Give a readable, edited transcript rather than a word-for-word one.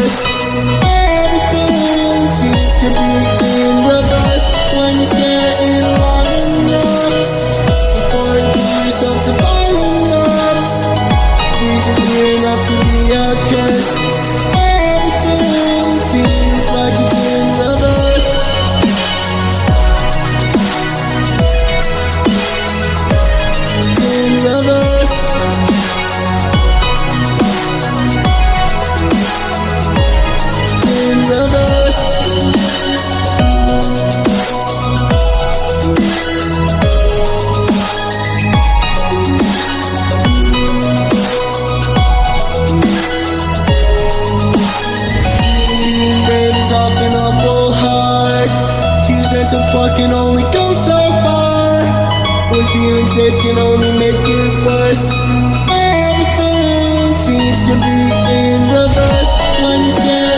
reverse. Everything seems to be in reverse when you stare in long enough before you feel yourself to falling up, disappearing up to be a curse. Everything seems like it's in reverse. In reverse. In reverse. Being brave is often awful hard. Two cents of fuck can only go so far. When feeling safe can only make it worse. Everything seems to be in reverse when you stare